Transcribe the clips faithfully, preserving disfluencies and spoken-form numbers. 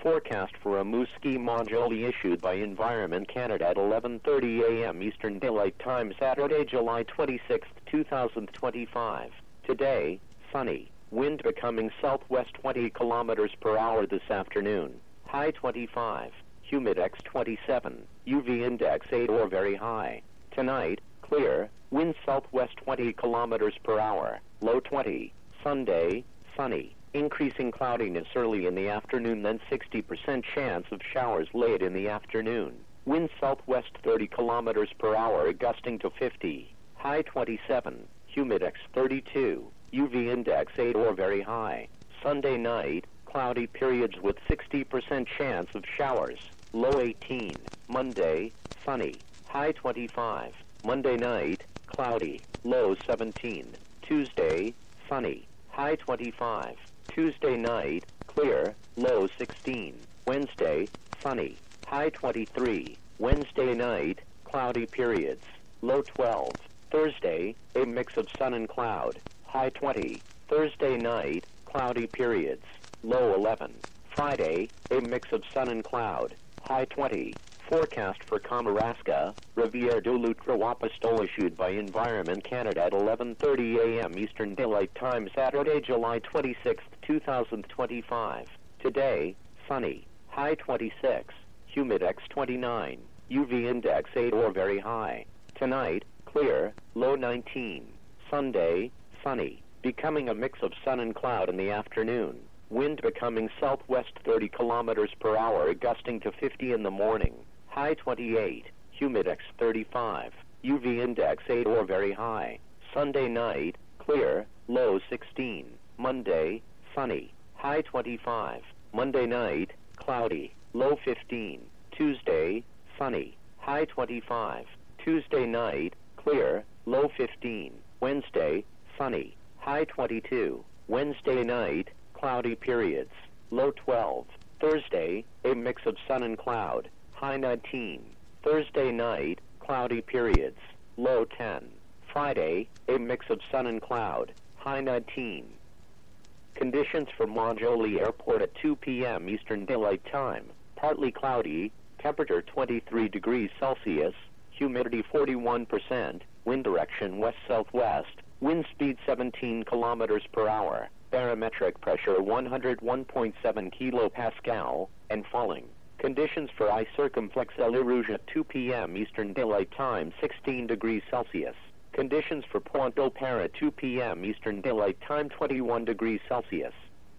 Forecast for Rimouski, Montjoly, issued by Environment Canada at eleven thirty a m Eastern Daylight Time, Saturday, July twenty-sixth, two thousand twenty-five. Today, sunny. Wind becoming southwest twenty kilometers per hour this afternoon. High twenty-five. Humidex twenty-seven. U V index eight or very high. Tonight, clear. Wind southwest twenty kilometers per hour. Low twenty. Sunday, sunny. Increasing cloudiness early in the afternoon, then sixty percent chance of showers late in the afternoon. Wind southwest thirty kilometers per hour, gusting to fifty. High twenty-seven. Humidex thirty-two. U V index eight or very high. Sunday night, cloudy periods with sixty percent chance of showers. Low eighteen. Monday, sunny. High twenty-five. Monday night, cloudy. Low seventeen. Tuesday, sunny. High twenty-five. Tuesday night, clear. Low sixteen. Wednesday, sunny. High twenty-three. Wednesday night, cloudy periods. Low twelve. Thursday, a mix of sun and cloud. High twenty. Thursday night, cloudy periods. Low eleven. Friday, a mix of sun and cloud. High twenty. Forecast for Kamouraska, Rivière du Loutre-Wapistol, issued by Environment Canada at eleven thirty a m Eastern Daylight Time, Saturday, July twenty-sixth, two thousand twenty-five. Today, sunny. High twenty-six. Humidex twenty-nine. U V index eight or very high. Tonight, clear. Low nineteen. Sunday, sunny. Becoming a mix of sun and cloud in the afternoon. Wind becoming southwest thirty kilometers per hour, gusting to fifty in the morning. High twenty-eight. Humidex thirty-five. U V index eight or very high. Sunday night, clear. Low sixteen. Monday, sunny. High twenty-five. Monday night, cloudy. Low fifteen. Tuesday, sunny. High twenty-five. Tuesday night, clear. Low fifteen. Wednesday, sunny. High twenty-two. Wednesday night, cloudy periods. Low twelve. Thursday, a mix of sun and cloud. High nineteen. Thursday night, cloudy periods. Low ten. Friday, a mix of sun and cloud. High nineteen. Conditions for Montjoly Airport at two p m Eastern Daylight Time. Partly cloudy, temperature twenty-three degrees Celsius, humidity forty-one percent, wind direction west-southwest, wind speed seventeen kilometers per hour, barometric pressure one hundred one point seven kilopascal, and falling. Conditions for I Circumflex Île Rouge at two p m Eastern Daylight Time, sixteen degrees Celsius. Conditions for Pointe-au-Père at two p m Eastern Daylight Time, twenty-one degrees Celsius.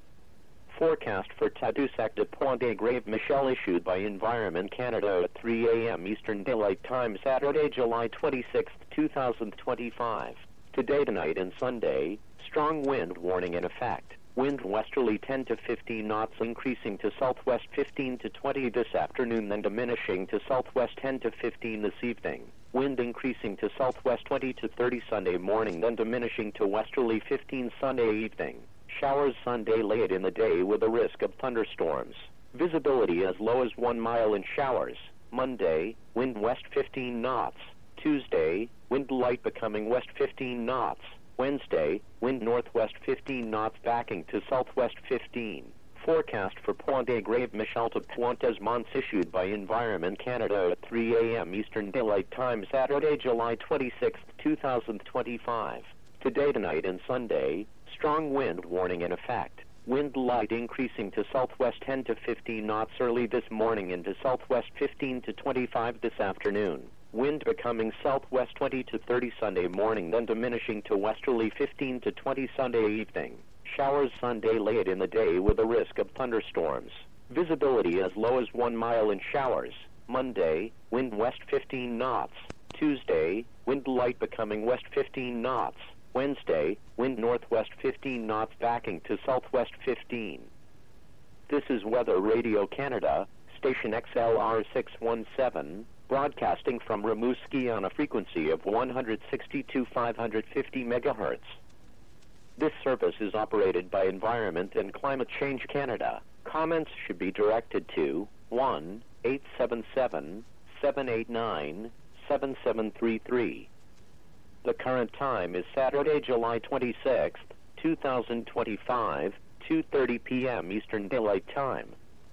Forecast for Tadoussac de Pointe-et-Grave-Michel, issued by Environment Canada at three a m Eastern Daylight Time, Saturday, July twenty-sixth, two thousand twenty-five. Today, tonight, and Sunday, strong wind warning in effect. Wind westerly ten to fifteen knots, increasing to southwest fifteen to twenty this afternoon, then diminishing to southwest ten to fifteen this evening. Wind increasing to southwest twenty to thirty Sunday morning, then diminishing to westerly fifteen Sunday evening. Showers Sunday late in the day with a risk of thunderstorms. Visibility as low as one mile in showers. Monday, wind west fifteen knots. Tuesday, wind light becoming west fifteen knots. Wednesday, wind northwest fifteen knots, backing to southwest fifteen. Forecast for Pointe-et-Grave-Michel to Pointe-des-Monts, issued by Environment Canada at three a m Eastern Daylight Time, Saturday, July twenty-sixth, two thousand twenty-five. Today, tonight, and Sunday, strong wind warning in effect. Wind light increasing to southwest ten to fifteen knots early this morning and to southwest fifteen to twenty-five this afternoon. Wind becoming southwest twenty to thirty Sunday morning, then diminishing to westerly fifteen to twenty Sunday evening. Showers Sunday late in the day with a risk of thunderstorms. Visibility as low as one mile in showers. Monday, wind west fifteen knots. Tuesday, wind light becoming west fifteen knots. Wednesday, wind northwest fifteen knots, backing to southwest fifteen. This is Weather Radio Canada, station X L R six one seven, broadcasting from Rimouski on a frequency of one sixty-two thousand five hundred fifty megahertz. This service is operated by Environment and Climate Change Canada. Comments should be directed to one eight seven seven, seven eight nine, seven seven three three. The current time is Saturday, July twenty-sixth, two thousand twenty-five, two thirty p m Eastern Daylight Time.